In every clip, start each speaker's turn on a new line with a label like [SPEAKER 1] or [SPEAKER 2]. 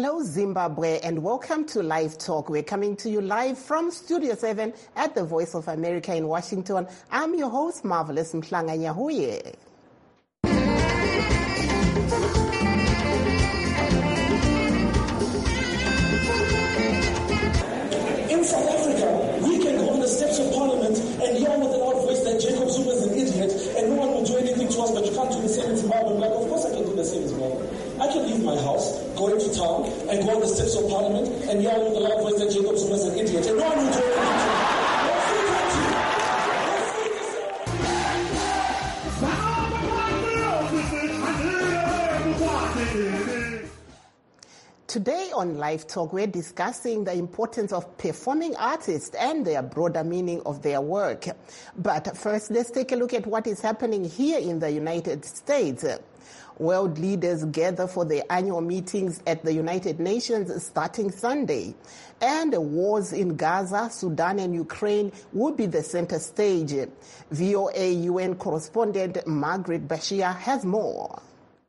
[SPEAKER 1] Hello, Zimbabwe, and welcome to Live Talk. We're coming to you live from Studio 7 at the Voice of America in Washington. I'm your host, Marvelous Mhlanga Nyahuye.
[SPEAKER 2] In South Africa, we can go on the steps of Parliament and yell with a loud voice that Jacob Zuma is an idiot and no one will do anything to us, but you can't do the same in Zimbabwe. I'm like, of course I can do the same in Zimbabwe. I can leave my house, go into town, and go on the steps of Parliament and yell with a loud voice that Jacob Zuma is an idiot, and no one will do anything to us.
[SPEAKER 1] Today on Live Talk, we're discussing the importance of performing artists and their broader meaning of their work. But first, let's take a look at what is happening here in the United States. World leaders gather for their annual meetings at the United Nations starting Sunday. And wars in Gaza, Sudan, and Ukraine will be the center stage. VOA UN correspondent Margaret Bashir has more.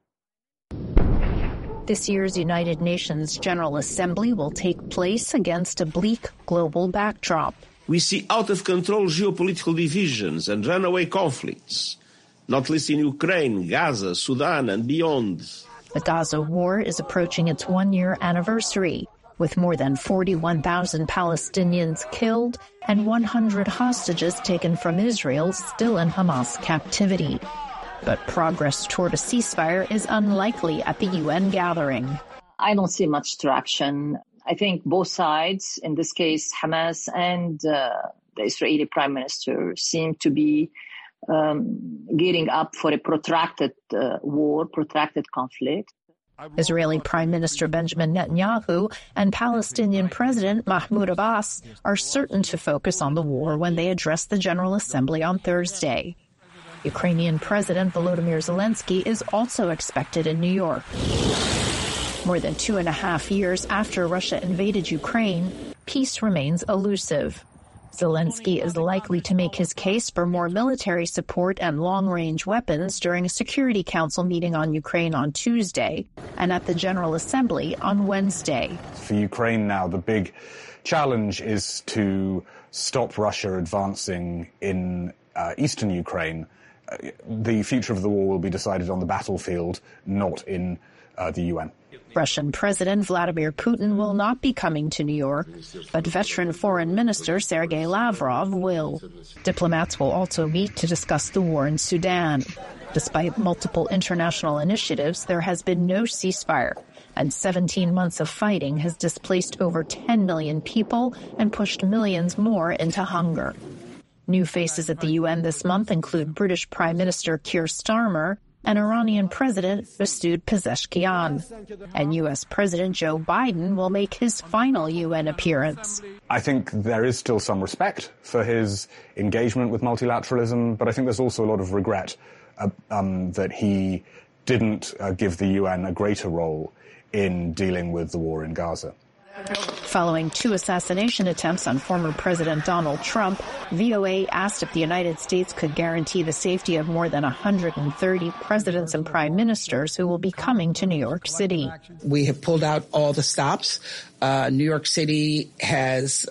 [SPEAKER 3] This year's United Nations General Assembly will take place against a bleak global backdrop.
[SPEAKER 4] We see out-of-control geopolitical divisions and runaway conflicts, not least in Ukraine, Gaza, Sudan, and beyond.
[SPEAKER 3] The Gaza war is approaching its one-year anniversary, with more than 41,000 Palestinians killed and 100 hostages taken from Israel still in Hamas captivity. But progress toward a ceasefire is unlikely at the UN gathering.
[SPEAKER 5] I don't see much traction. I think both sides, in this case Hamas and the Israeli Prime Minister, seem to be gearing up for a protracted war, protracted conflict.
[SPEAKER 3] Israeli Prime Minister Benjamin Netanyahu and Palestinian President Mahmoud Abbas are certain to focus on the war when they address the General Assembly on Thursday. Ukrainian President Volodymyr Zelensky is also expected in New York. More than 2.5 years after Russia invaded Ukraine, peace remains elusive. Zelensky is likely to make his case for more military support and long-range weapons during a Security Council meeting on Ukraine on Tuesday and at the General Assembly on Wednesday.
[SPEAKER 6] For Ukraine now, the big challenge is to stop Russia advancing in eastern Ukraine. The future of the war will be decided on the battlefield, not in the UN.
[SPEAKER 3] Russian President Vladimir Putin will not be coming to New York, but veteran Foreign Minister Sergei Lavrov will. Diplomats will also meet to discuss the war in Sudan. Despite multiple international initiatives, there has been no ceasefire, and 17 months of fighting has displaced over 10 million people and pushed millions more into hunger. New faces at the UN this month include British Prime Minister Keir Starmer and Iranian President Masoud Pezeshkian. And U.S. President Joe Biden will make his final UN appearance.
[SPEAKER 6] I think there is still some respect for his engagement with multilateralism, but I think there's also a lot of regret that he didn't give the UN a greater role in dealing with the war in Gaza.
[SPEAKER 3] Following 2 assassination attempts on former President Donald Trump, VOA asked if the United States could guarantee the safety of more than 130 presidents and prime ministers who will be coming to New York City.
[SPEAKER 7] We have pulled out all the stops. New York City has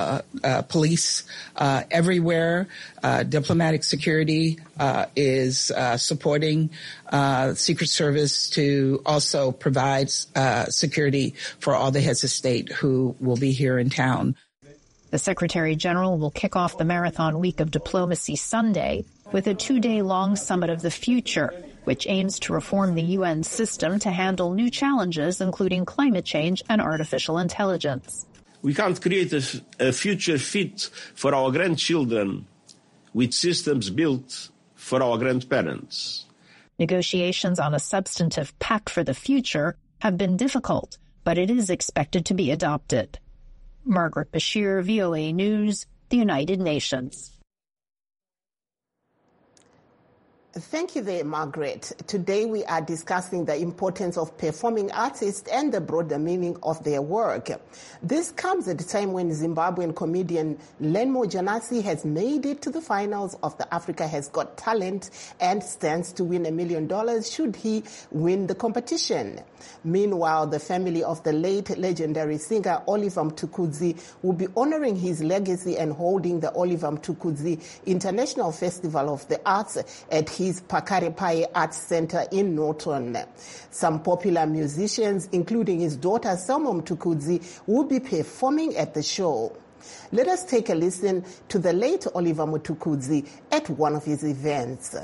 [SPEAKER 7] police everywhere. Diplomatic security is supporting Secret Service to also provide security for all the heads of state who will be here in town.
[SPEAKER 3] The Secretary General will kick off the Marathon Week of Diplomacy Sunday with a 2-day-long Summit of the Future, which aims to reform the UN system to handle new challenges, including climate change and artificial intelligence.
[SPEAKER 4] We can't create a future fit for our grandchildren with systems built for our grandparents.
[SPEAKER 3] Negotiations on a substantive pact for the future have been difficult, but it is expected to be adopted. Margaret Bashir, VOA News, the United Nations.
[SPEAKER 1] Thank you there, Margaret. Today we are discussing the importance of performing artists and the broader meaning of their work. This comes at a time when Zimbabwean comedian Lenmo Janasi has made it to the finals of the Africa Has Got Talent and stands to win $1 million should he win the competition. Meanwhile, the family of the late legendary singer Oliver Mtukudzi will be honoring his legacy and holding the Oliver Mtukudzi International Festival of the Arts at his Pakarepaye Arts Center in Norton. Some popular musicians, including his daughter Selma Mtukudzi, will be performing at the show. Let us take a listen to the late Oliver Mtukudzi at one of his events.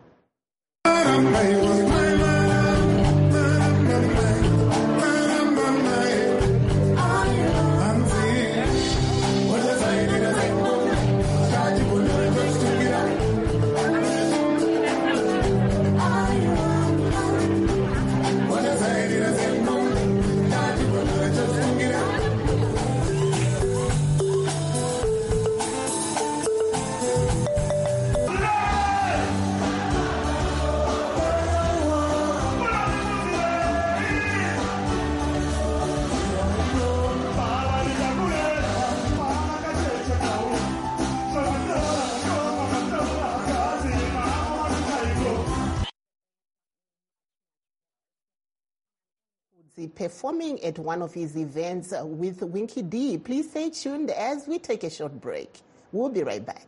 [SPEAKER 1] Performing at one of his events with Winky D. Please stay tuned as we take a short break. We'll be right back.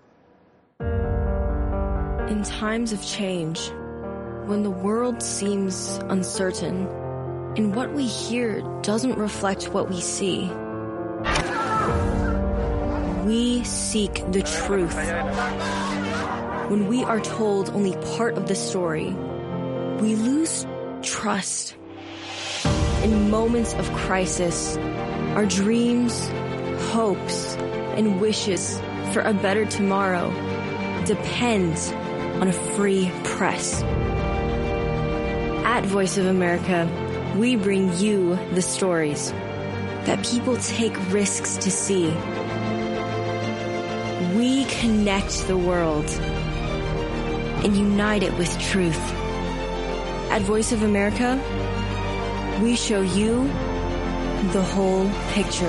[SPEAKER 8] In times of change, when the world seems uncertain and what we hear doesn't reflect what we see, we seek the truth. When we are told only part of the story, we lose trust. In moments of crisis, our dreams, hopes, and wishes for a better tomorrow depend on a free press. At Voice of America, we bring you the stories that people take risks to see. We connect the world and unite it with truth. At Voice of America, we show you the whole picture.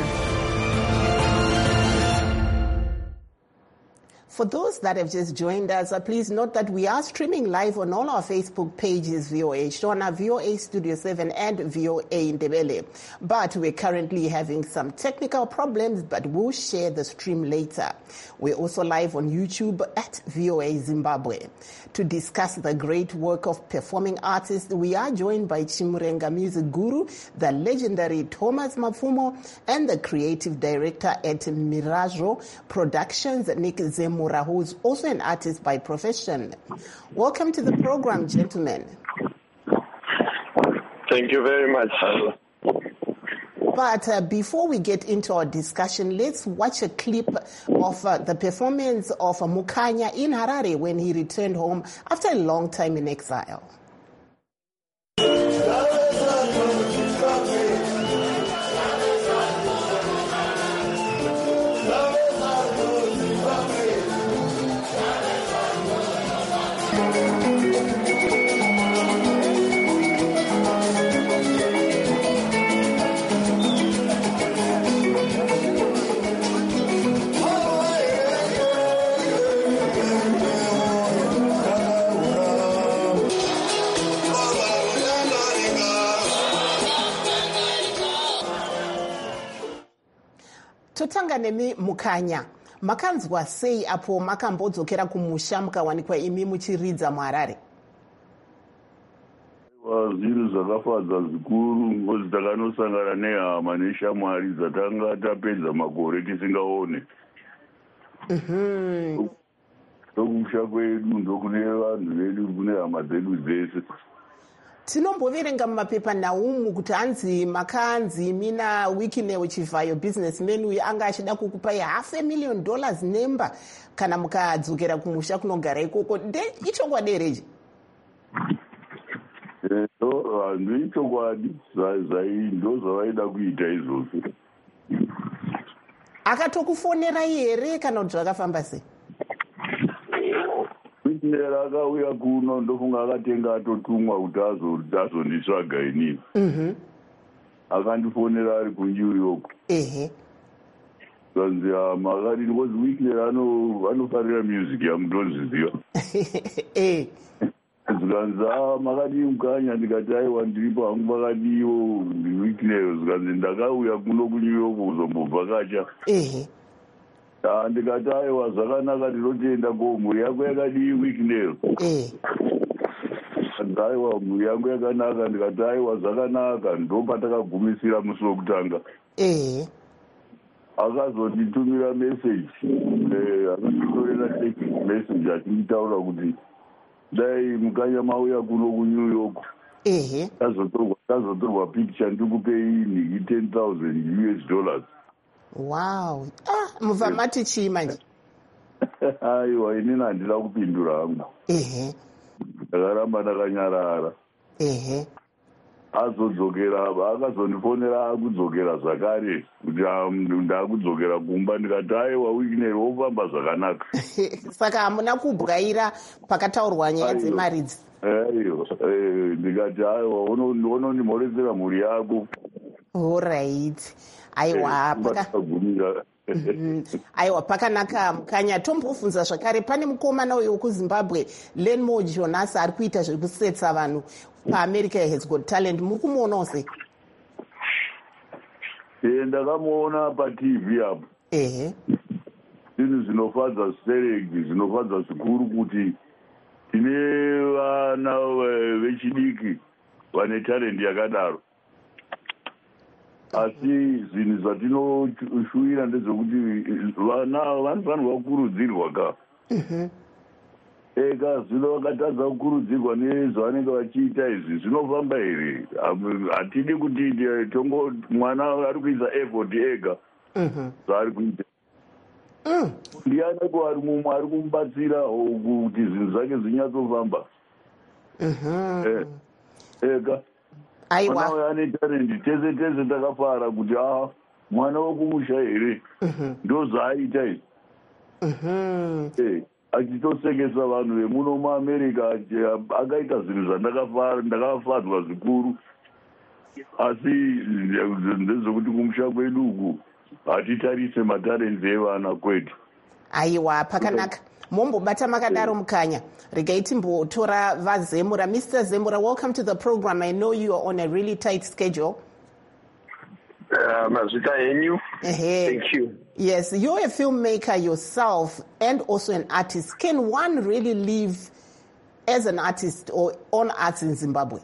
[SPEAKER 1] For those that have just joined us, please note that we are streaming live on all our Facebook pages, VOA Shona, VOA Studio 7, and VOA Ndebele. But we're currently having some technical problems, but we'll share the stream later. We're also live on YouTube at VOA Zimbabwe. To discuss the great work of performing artists, we are joined by Chimurenga music guru, the legendary Thomas Mapfumo, and the creative director at Mirajo Productions, Nick Zemura, who is also an artist by profession. Welcome to the program, gentlemen.
[SPEAKER 9] Thank you very much.
[SPEAKER 1] But before we get into our discussion, let's watch a clip of the performance of Mukhanya in Harare when he returned home after a long time in exile. Totanga nemi Mukhanya, makanzwa sei apo makambodzokera kumusha mukawanikwa imi muchiridza muHarare?
[SPEAKER 10] Zvinhu zvakafadza zvikuru ngokuti takanosangana nehama neshamwari dzatanga tapedza makore tisingaone. Tokusha kwedu ndokune vanhu vedu kune hama dzedu dzese.
[SPEAKER 1] Tinomboverenga mumapepa naumu kuti hanzi makanzi mina Wikinew Chivayo businessman uyu anga achida kukupai $500,000 nemba kana mukadzokera kumusha kunogara ikoko. Ichokwadi here?
[SPEAKER 10] Vanhu ichokwadi ndo zvavaida kuita izvozvo.
[SPEAKER 1] Akatokufonera here kana kuti zvakafamba sei?
[SPEAKER 10] Whitney akauya kuno ndofunga akatenga atotumwa kuti azonditsvaga inini. Akandifonera ari kuNew York. Kanzi makati because Whitney anofarira music yamutoziziva. Zikanzi makati Mukanya ndikati aiwa ndiripo hangu pakadiwo Whitney. Zikanzi ndakauya kuno kuNew York kuzombovhakacha. Ndikati aiwa zvakanaka ndinotoenda ko mhuri yako yakadii Whitney. Aiwa mhuri yangu yakanaka. Ndikati aiwa zvakanaka ndopatakagumisira musi wekutanga. Akazonditumira message akanditorera text message achinditaura kuti dai Mukanya mauya kuno kuNew York tazotorwa picture ndikupei nhiki $10,000.
[SPEAKER 1] Wow. Mubva mati chii manje?
[SPEAKER 10] Aiwa inini handina kupindura hangu. Ndakaramba ndakanyarara. Azodzokera akazondifonera akudzokera zvakare kuti ndakudzokera kumba. Ndikati aiwa Whitney wofamba zvakanaka.
[SPEAKER 1] Saka hamuna kubwaira pakataurwa nyaya dzemari idzi?
[SPEAKER 10] Ndikati aiwa unondimhoresera mhuri yako.
[SPEAKER 1] Alright. Aiwa pakanaka Mukanya. Tombobvunza zvakare, pane mukomana uyo wekuZimbabwe Lenmore Jonasi ari kuita zvekusetsa vanhu paAmerica Has Got Talent. Muri kumuonawo sei?
[SPEAKER 10] Ndakamuona paTV apo. Zvinhu zvinofadza zvisereki, zvinofadza zvikuru kuti tine vana vechidiki vane talent yakadaro. Asi zvinhu zvatinoshuwira ndezvekuti vana vanofanirwa kukurudzirwa ka. Eka zvino vakatadza kukurudzirwa nezvavanenge vachiita izvi zvinofamba here? Hatidi kuti mwana ari kuisa effort ega zvaari kuita. Ndianeko ari mumwe ari kumubatsira kuti zvinhu zvake zvinyatsofamba. Eka mwana uyo ane talent, tese takafara kuti mwana wokumusha here ndo zvaaita izvi. Achitosekesa vanhu vemuno muAmerica akaita zvinhu zvandakafadzwa zvikuru. Asi ndezvekuti kumusha kwedu uku hatitarise matalenti evana kwedu.
[SPEAKER 1] Aiwa pakanaka. Mombobata makadaro Mukanya. Regai timbotora vaZemura. Mr. Zemura, welcome to the program. I know you are on a really tight schedule.
[SPEAKER 9] Thank you.
[SPEAKER 1] Yes, you're a filmmaker yourself and also an artist. Can one really live as an artist or on arts in Zimbabwe?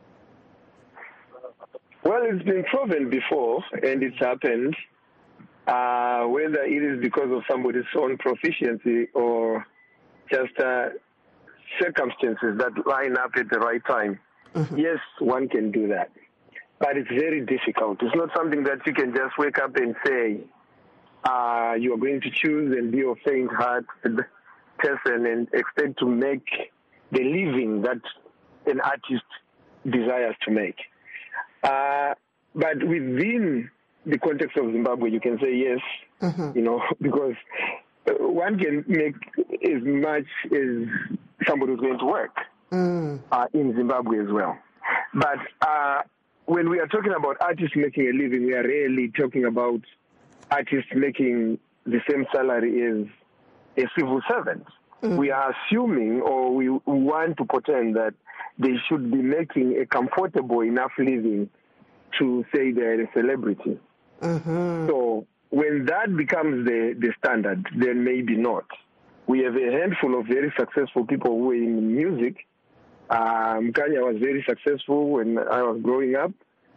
[SPEAKER 9] Well, it's been proven before, and it's happened. Whether it is because of somebody's own proficiency or just circumstances that line up at the right time. Yes, one can do that. But it's very difficult. It's not something that you can just wake up and say, you are going to choose and be a faint-hearted person and expect to make the living that an artist desires to make. But within the context of Zimbabwe, you can say yes, because one can make as much as somebody who's going to work in Zimbabwe as well. But when we are talking about artists making a living, we are rarely talking about artists making the same salary as a civil servant. We are assuming, or we want to pretend that they should be making a comfortable enough living to say they're a celebrity. So when that becomes the standard, then maybe not. We have a handful of very successful people who are in music. Mukanya was very successful when I was growing up.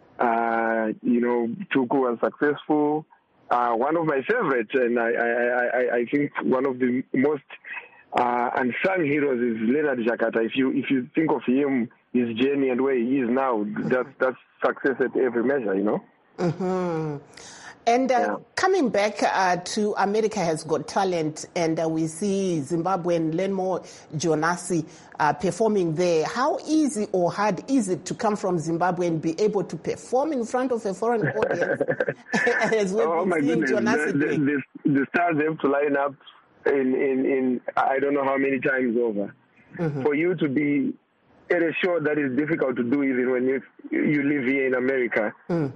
[SPEAKER 9] Tuku was successful. One of my favorites, and I think one of the most unsung heroes is Leonard Jakata. If you think of him, his journey and where he is now, that's success at every measure,
[SPEAKER 1] And coming back to America Has Got Talent, and we see Zimbabwean Lenmore Jonasi performing there. How easy or hard is it to come from Zimbabwe and be able to perform in front of a foreign audience? As
[SPEAKER 9] oh my goodness, the stars have to line up in I don't know how many times over. for you to be at a show that is difficult to do even when you live here in America. And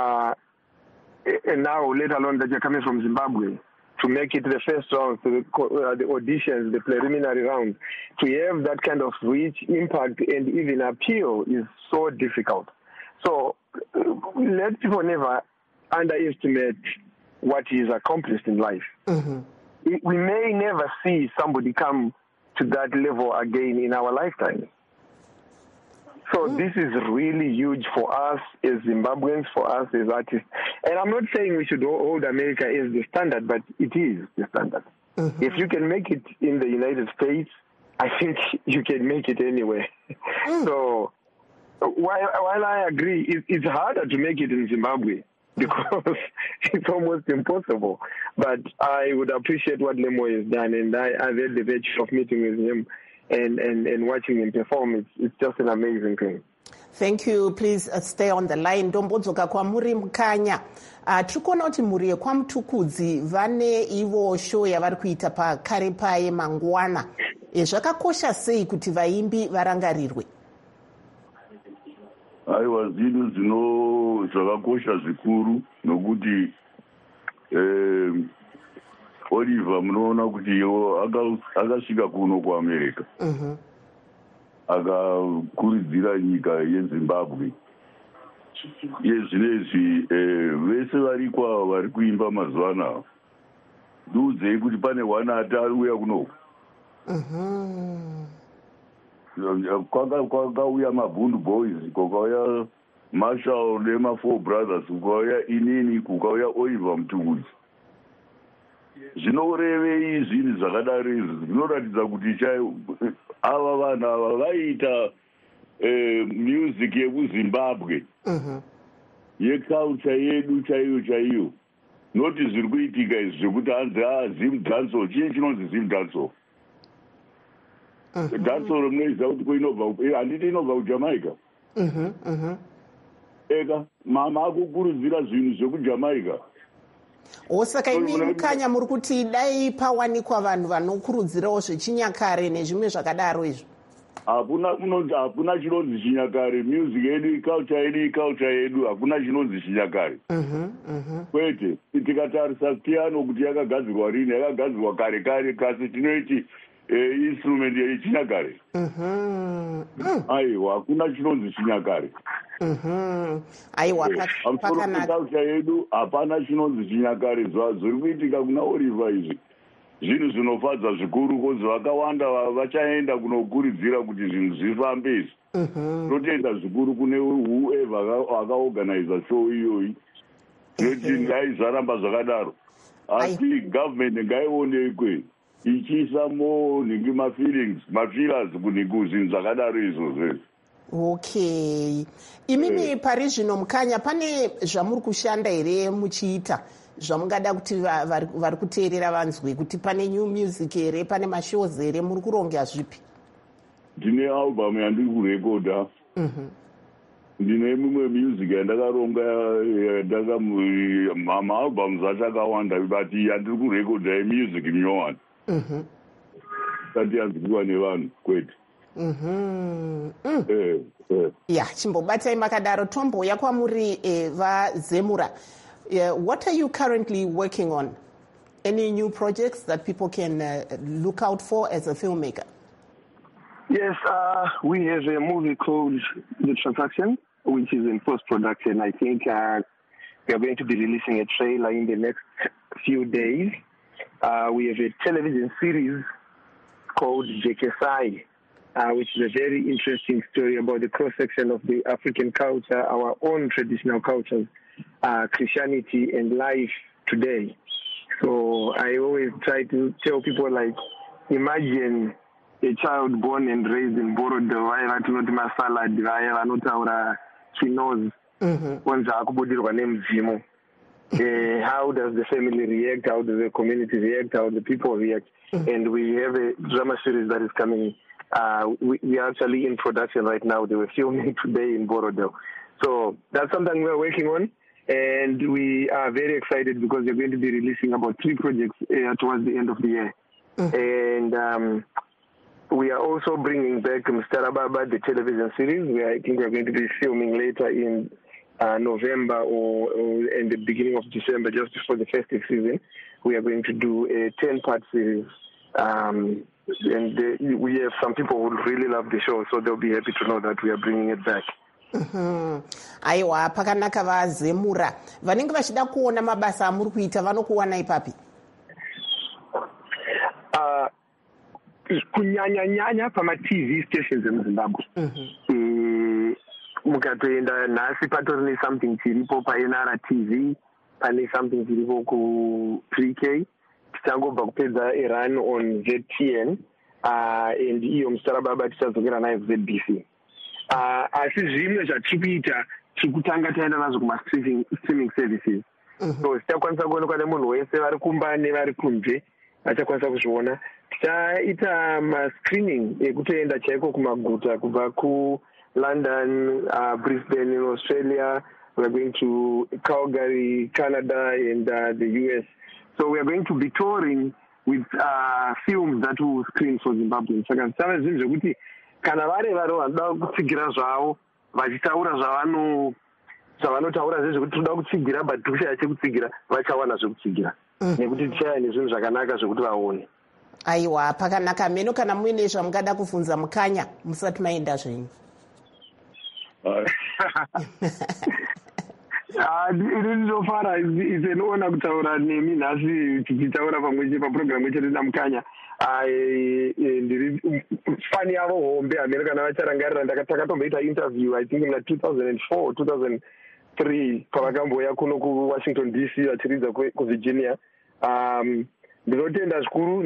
[SPEAKER 9] now, let alone that you're coming from Zimbabwe, to make it the first round, the auditions, the preliminary round, to have that kind of reach, impact, and even appeal is so difficult. So let people never underestimate what is accomplished in life. We may never see somebody come to that level again in our lifetime. So this is really huge for us as Zimbabweans, for us as artists. And I'm not saying we should hold America as the standard, but it is the standard. If you can make it in the United States, I think you can make it anywhere. So while I agree, it's harder to make it in Zimbabwe because it's almost impossible. But I would appreciate what Lemo has done, and I've had the virtue of meeting with him and watching him perform. It's just an amazing thing.
[SPEAKER 1] Thank you. Please stay on the line. Ndombodzoka kwamuri Mukanya. Tikuona kuti mhuri yekwaMutukudzi vane ivo show yavari kuita paKaripaye mangwana. Zvakakosha sei kuti vaimbi varangarirwe?
[SPEAKER 10] Aiwa, zvinhu zvakakosha zvikuru nokuti Oliver munoona kuti akasvika kuno kuAmerica. Akakurudzira nyika yeZimbabwe. Yezvinezvi vese vari kuimba mazuva anaya. Ndiudzei kuti pane wanati ari uya kuno. Kwakauya maBundu Boys, kwakauya Marshall nema4 Brothers, kukauya inini, kukauya Oliver Mutukudzi. Zvinorevei zvinhu zvakadaro izvi? Zvinoratidza kuti ava vanhu ava vaita music yekuZimbabwe, yeculture yedu chaiyo. Noti zviri kuitika izvi zvekuti hanzi Zim Dancehall. Chii chinonzi Zim Dancehall? Dancehall munoiziva kuti kwainobva, handiti inobva kuJamaica. Eka mama akukurudzira zvinhu zvekuJamaica.
[SPEAKER 1] Saka imi Mukanya muri kuti dai pawanikwa vanhu vanokurudzirawo zvechinyakare nezvimwe zvakadaro izvo?
[SPEAKER 10] Hakuna chinonzi chinyakare. Music yedu, culture yedu, hakuna chinonzi chinyakare. Kwete, tikatarisa piano kuti yakagadzirwa rini, yakagadzirwa kare, kasi tinoiti instrument yechinyakare. Aiwa, hakuna chinonzi chinyakare.
[SPEAKER 1] Aiwa,
[SPEAKER 10] pakanaka. Culture yedu hapana chinonzi chinyakare. Zviri kuitika kuna Oliver izvi zvinhu zvinofadza zvikuru, kozi vakawanda vachaenda kunokurudzira kuti zvinhu zvifambe izvi. Totenda zvikuru kune whoever akaorganiza show iyoyi. Noti ngaizaramba zvakadaro. Asi government ngaionekwe ichiisa ningi mafeelers kuzvinhu zvakadaro izvozvo.
[SPEAKER 1] Okay. Imimi pari zvino Mukanya, pane zvamuri kushanda here muchiita zvamungada kuti vari kuteerera vanzwe, kuti pane new music here, pane mashows here, muri kuronga zvipi?
[SPEAKER 10] Ndine album yandiri kurekoda. Ndine mimwe music yandakaronga, maalbums acho akawanda, but yandiri kurekoda yemusic nyowani. Sati yanzwiwa nevanhu kwete.
[SPEAKER 1] Chimbobatai makadaro. Tombouya kwamuri vaZemura. What are you currently working on? Any new projects that people can look out for as a filmmaker?
[SPEAKER 9] Yes, we have a movie called The Transaction, which is in post-production. I think we are going to be releasing a trailer in the next few days. We have a television series called JKSI, which is a very interesting story about the cross-section of the African culture, our own traditional cultures, Christianity and life today. So I always try to tell people, like, imagine a child born and raised in Borodo, salad, how does the family react? How does the community react? How do the people react? And we have a drama series that is coming. We are actually in production right now. They were filming today in Borodo. So that's something we're working on. And we are very excited because we're going to be releasing about 3 projects towards the end of the year. And We are also bringing back Mr. Rababa, the television series. I think we're going to be filming later in November or in the beginning of December, just before the festive season. We are going to do a 10-part series. We have some people who really love the show, so they'll be happy to know that we are bringing it back.
[SPEAKER 1] Aiwa, pakanaka vazemura. Vanenge vachida kuona mabasa amuri kuita vanokuwana ipapi?
[SPEAKER 9] Kunyanya pama-TV stations emuZimbabwe. Mukatoenda nhasi patori something chiripo paNR TV, pane something chiripo ku3K. Tichangobva kupedza run on ZTN and iyo Mr. Rababa tichadzokera nayo ZBC. Asi zvimwe zvatiri kuita tiri kutanga taenda nazvo kuma-streaming services. So tichakwanisa kuonekwa nemunhu wese vari kumba nevari kunze vachakwanisa kuzviona. Tichaita ma-screening ekutoenda chaiko kumaguta kubva kuLondon, Brisbane in Australia. We're going to Calgary, Canada, and the US. So we are going to be touring with films that will screen for Zimbabwe. Saka tichava zvinhu zvekuti kana vari vanoda kutsigira zvavo vachitaura zvavanotaura zvezvekuti toda kutsigira but kushaya chekutsigira vachawana zvekutsigira nekuti tichaya nezvinhu zvakanaka zvekuti vaone.
[SPEAKER 1] Aiwa, pakanaka. Meno kana muine zvamungada kuvhunza Mukanya musati maenda zvenyu?
[SPEAKER 9] Ndinofara izenoona kutaura nemi nhasi tichitaura pamwe paprogramu chete naMukanya. Ndiri fani yavo hombe hamene kana vacharangarira. Takatomboita interview I think in 2004 2003 pavakamboya kuno kuWashington DC vachiridza kuVirginia. Ndinotenda zvikuru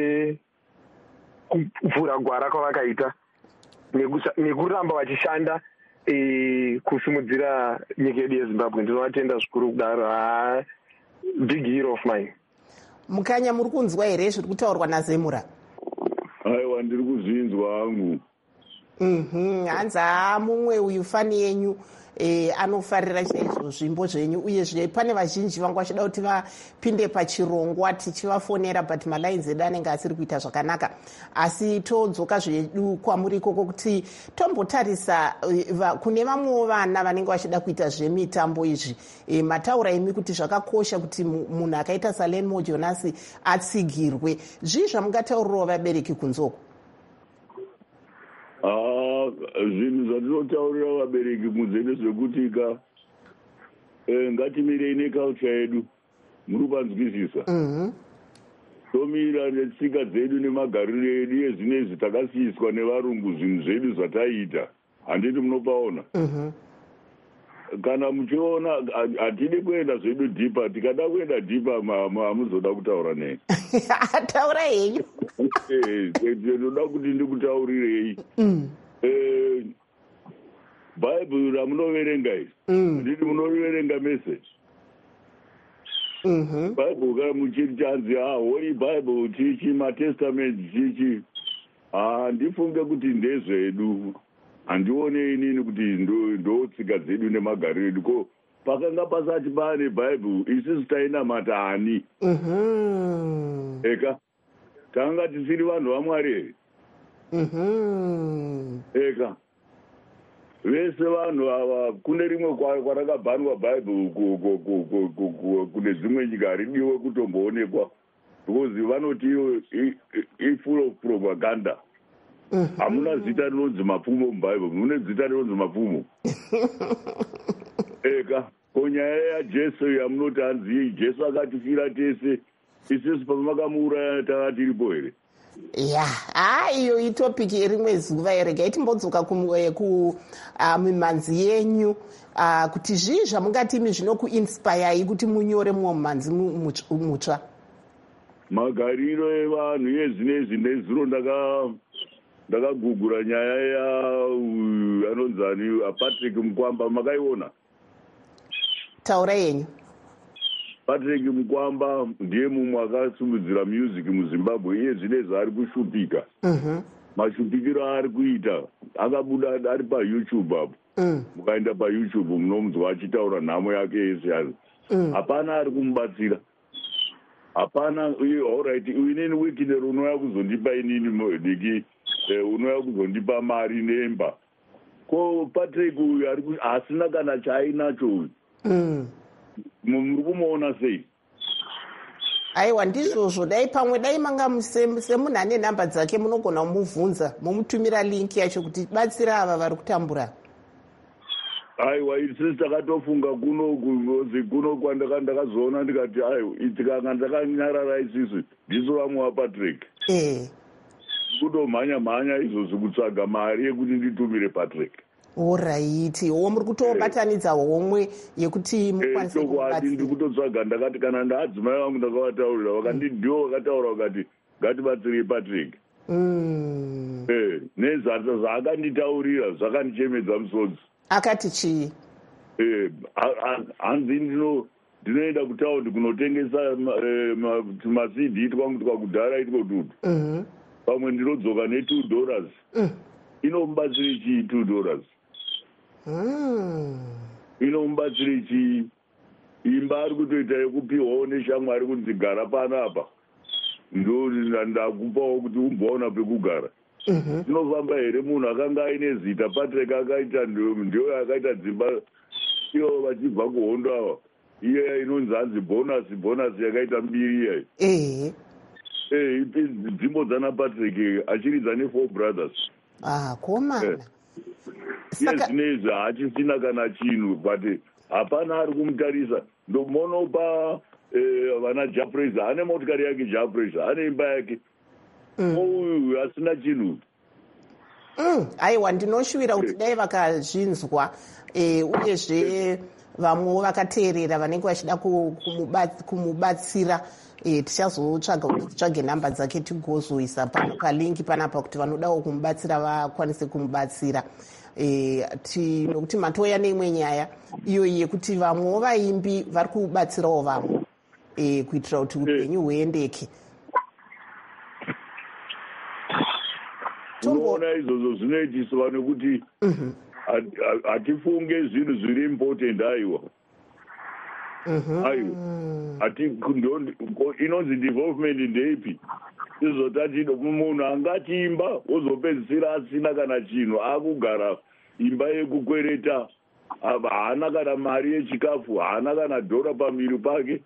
[SPEAKER 9] nekuvhura gwara kwavakaita nekuramba vachishanda kusimudzira nyika yedu yeZimbabwe. Ndinovatenda zvikuru kudaro. Big hero of mine.
[SPEAKER 1] Mukanya, muri kunzwa here zviri kutaurwa naZemura?
[SPEAKER 10] Aiwa, ndiri kuzvinzwa hangu.
[SPEAKER 1] Hanzi mumwe uyu fani yenyu anofarira chaizvo zvimbo zvenyu, uyezve pane vazhinji vanga vachida kuti vapinde pachirongwa tichivafonera but malainzi edu anenge asiri kuita zvakanaka. Asi todzoka zvedu kwamuri ikoko kuti tombotarisa kune vamwewo vana vanenge vachida kuita zvemitambo izvi. Mataura imi kuti zvakakosha kuti munhu akaita saLenmo Jonas atsigirwe. Zvii zvamungataurirawo vabereki kunzoko?
[SPEAKER 10] Zvinhu zvandinotaurira vabereki kunze nezvekuti ngatimirei neculture yedu. Muri kupanzwisisa? Tomira netsika dzedu nemagariro edu ezvinezvi takasiiswa nevarungu zvinhu zvedu zvataita. Handiti munopaona? Kana muchiona hatidi kuenda zvedu dhipa. Tikada kuenda dhipa hamuzoda kutaura nei.
[SPEAKER 1] Taura henyu.
[SPEAKER 10] Ndinoda kuti ndikutaurirei. Bible ramunoverenga iri. Handiti munoverenga message. Bible kana muchiti chanzi Holy Bible chichi, maTestament chichi. Handifunge kuti ndezvedu. Handione inini kuti ndotsika dzedu nemagariro edu. Ko pakanga pasati pane Bible isusu tainamata ani. Eka tanga tisiri vanhu vaMwari here. Eka vese vanhu ava kune rimwe kwarakabhanwa Bible kune dzimwe nyika haridiwe kutomboonekwa because vanoti full of propaganda. Hamuna zita rinonzi mapfumo muBible, mune zita rinonzi mapfumo. Eka konyaya yaJesu yamunoti hanzi Jesu akatifira tese, isusu pamakamuuraya tanga tiripo here?
[SPEAKER 1] Iyo itopiki rimwe zuva irega itimbodzoka kumimhanzi yenyu kuti zvii zvamungati imi zvinokuinspire kuti munyore mumwe mumhanzi mutsva?
[SPEAKER 10] Magariro evanhu ezvinezvi nezuro ndakagugura nyaya anonzani Patrick Mukwamba. Makaiona?
[SPEAKER 1] Taura yenyu.
[SPEAKER 10] Patrick Mukwamba ndiye mumwe akasimudzira music muZimbabwe. Iye zvinezvi ari kushupika. Mashupikiro ari kuita akabuda ari paYouTube apo. Mukaenda paYouTube munomunzwa achitaura nhamo yake yese. Hapana ari kumubatsira. Hapana. Alright, inini weekend unouya kuzondipa inini diki unouya kuzondipa mari nemba. Ko Patrick uyu asina kana chaainacho uyu. Muri kumuona sei?
[SPEAKER 1] Aiwa ndizvozvo, dai pamwe dai manga semunhu ane nhamba dzake munogona kumubvunza momutumira linki yacho kuti batsira ava vari kutambura.
[SPEAKER 10] Aiwa isi takatofunga kuno kwandakazoona ndikati aiwa itikanga ndakanyarara isisi ndiso vamwe vaPatrick. Kutomhanya izvozvi kutsvaga mari yekuti nditumire Patrick.
[SPEAKER 1] Oraiti, wo muri kutobatanidza homwe yekuti mukwanise
[SPEAKER 10] kubatsira. Ndiri kutotsvaga ndakati kana ndaadzimai vangu ndakavataurira vakandidiwo vakataura vakati ngatibatsirei Patrick. Nezata zvaakanditaurira zvakandichemedza musodzi.
[SPEAKER 1] Akati chii?
[SPEAKER 10] Hanzi ndinoenda kutaundi kunotengesa masidhi itwa kudhara itwa dudu. Pamwe ndinodzoka $2. Inomubatsire chii $2? Inomubatsire chii? Imba ari kutoita yekupiwawo neshamwari kuti ndigara panapa. Ndakupawo kuti umboona pekugara. Tinofamba here munhu akanga aine zita Patrick akaita ndiyo akaita dzimba ivo vachibva kuhondo ava. Iye inonzi hanzi bonus yakaita mbiri iyai. Dzimbo dzana Patrick achiridza ne4 brothers.
[SPEAKER 1] Komana.
[SPEAKER 10] Nezvinezvi hachisina kana chinhu but hapana ari kumutarisa. Ndomonopa vana Japraiser ane motikari yake Japraiser ane imba yake. Uyu asina chinhu.
[SPEAKER 1] Aiwa ndinoshuvira kuti dai vakazvinzwa uyezve vamwewo vakateerera vanenge vachida kumubatsira tichazotsvaga kuti titsvage nhamba dzake tigozoisa pano palingi panapa kuti vanodawo kumubatsira vakwanise kumubatsira. Nokuti matoya neimwe nyaya iyo yekuti vamwewo vaimbi vari kubatsirawo vamwe kuitira kuti upenyu huendeke.
[SPEAKER 10] Unoona izvozvo zvinoitiswa nekuti hatifunge zvinhu zviri important aiwa. Inonzi development ndeipi? Izotati munhu angatimba wozopedzisira asina kana chinhu akugara imba yekukwereta haana kana mari yechikafu haana kana dhora pamiri pake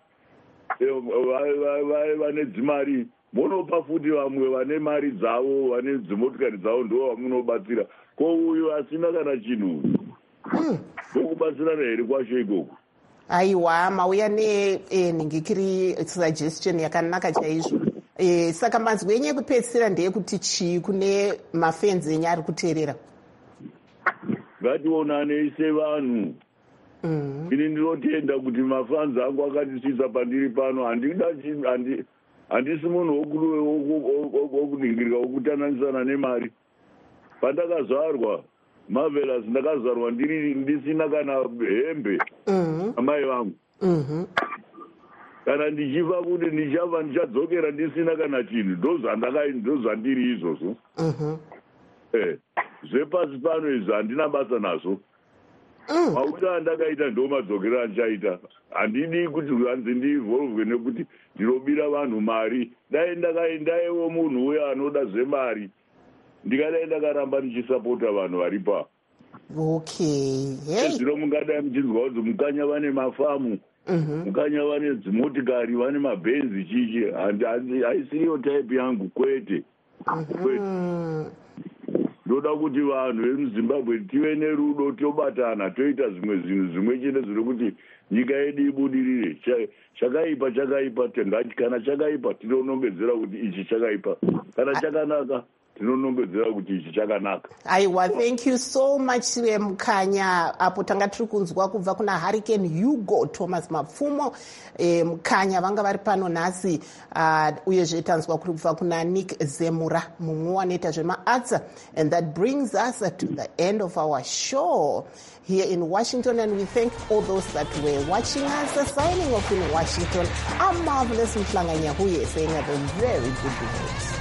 [SPEAKER 10] vane dzimari munopa futi vamwe vane mari dzavo vane dzimotikari dzavo ndo vamunobatsira ko uyu asina kana chinhu ndokubatsirana here kwacho ikoko.
[SPEAKER 1] Aiwa mauya nenhingikiri suggestion yakanaka chaizvo. Saka manzwi enyu ekupedzisira ndeyekuti chii kune mafenzi enyu ari kuteerera?
[SPEAKER 10] Ngationane sevanhu. Ini ndinotenda kuti mafanzi angu akatisvitsa pandiri pano handisi munhu wokuningirika wokutananisana nemari. Pandakazvarwa Marvelous ndakazvarwa ndisina kana hembe amai vangu. Kana ndichifa kuti ndichadzokera ndisina kana chinhu ndozvandiri izvozvo. Zvepasi pano izvi handina basa nazvo. Mauta andakaita ndo madzokero andichaita. Handidi kuti hanzi ndiinvolvwe nekuti ndinobira vanhu mari. Dai ndaiwo munhu uya anoda zvemari ndikadai ndakaramba ndichisapota vanhu vari pa. Zvino mungadai muchinzwa kuti mukanya vane mafamu, mukanya vane dzimotikari, vane mabhenzi chichi. Haisiyo type yangu kwete. Ndoda kuti vanhu vemuZimbabwe tive nerudo tobatana toita zvimwe zvinhu zvimwe chete zviri kuti nyika yedu ibudirire. Chakaipa kana chakaipa tinonongedzera kuti ichi chakaipa, kana chakanaka tinonongedzera kuti ichi chakanaka.
[SPEAKER 1] Aiwa, thank you so much Mukanya. Apo tanga tiri kunzwa kubva kuna Hurricane Hugo Thomas Mapfumo. Mukanya vanga vari pano nhasi uyezve tanzwa kuri kubva kuna Nick Zemura mumwe wanoita zvemaarts. And that brings us to the end of our show here in Washington, and we thank all those that were watching us. Signing off in Washington, I'm Marvelous Mhlanga Nyahuye saying have a very good night.